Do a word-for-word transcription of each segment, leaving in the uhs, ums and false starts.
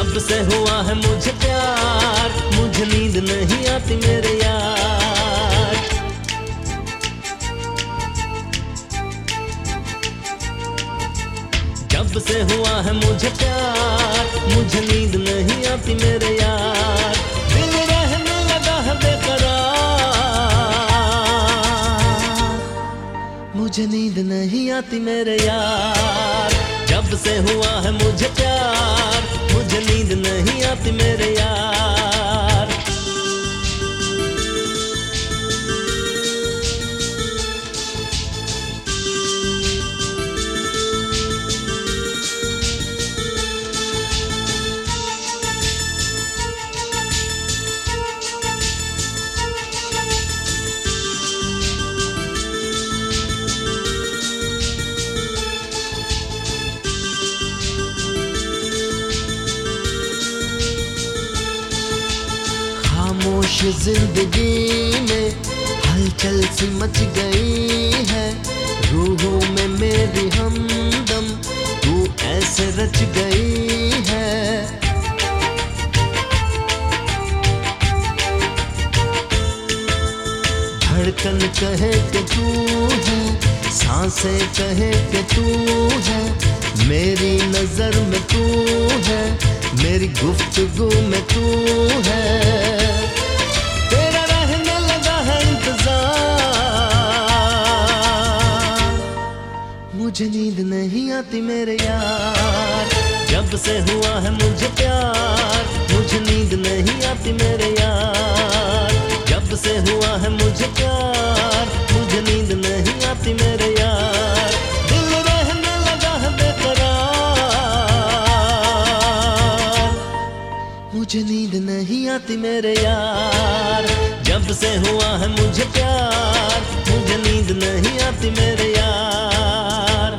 जब से हुआ है मुझे प्यार, मुझे नींद नहीं आती मेरे यार। जब से हुआ है मुझे प्यार, मुझे नींद नहीं आती मेरे यार। दिल रहने लगा है बेकरार, मुझे नींद नहीं आती मेरे यार। जब से हुआ है मुझे प्यार, मुझे नींद नहीं आती मेरे यार। खामोश जिंदगी में हलचल सी मच गई है, रूहों में मेरी हमदम तू ऐसे रच गई है। धड़कन कहे कि तू है, सांसें कहे कि तू है, मेरी नजर में तू है, मेरी गुफ्तगू में तू है। तेरा रहने लगा है इंतजार, मुझे नींद नहीं आती मेरे यार। जब से हुआ है मुझे प्यार, मुझे नींद नहीं आती मेरे यार। जब से हुआ है मुझे प्यार, मुझे नींद नहीं आती मेरे यार। दिल रहने लगा है बेकरार, मुझे नींद नहीं आती मेरे यार। जब से हुआ है मुझे प्यार, मुझे नींद नहीं आती मेरे यार।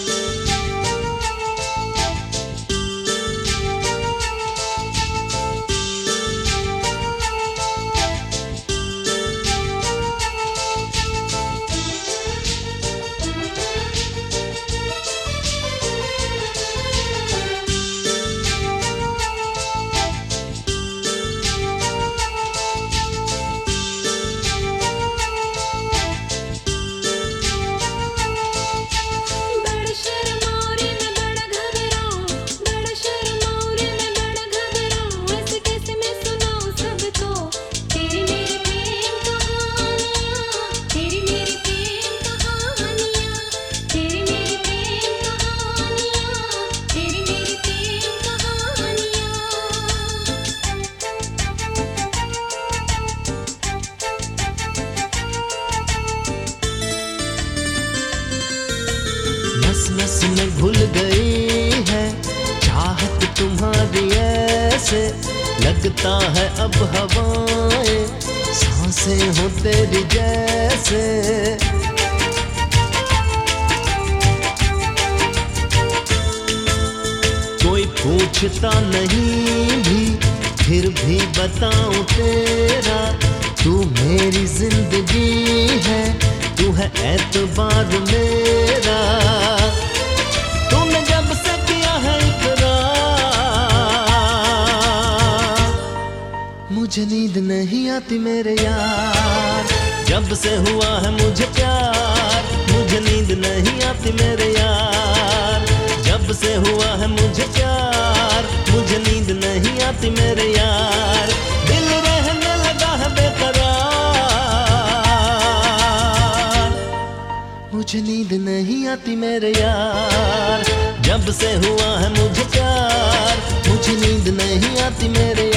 नस में घुल गई है चाहत तुम्हारी ऐसे, लगता है अब हवाएं सांसें हो तेरी जैसे। कोई पूछता नहीं भी फिर भी बताऊं तेरा, तू मेरी जिंदगी है, तू है एतबार मेरा। तूने जब से किया है इकरार, मुझे नींद नहीं आती मेरे यार। जब से हुआ है मुझे प्यार, मुझे नींद नहीं आती मेरे यार। जब से हुआ है मुझे प्यार, मुझे नींद नहीं आती मेरे यार। दिल रहने लगा है बेकरार, मुझे नींद नहीं आती मेरे यार। जब से हुआ है मुझे प्यार, मुझे नींद नहीं आती मेरे यार।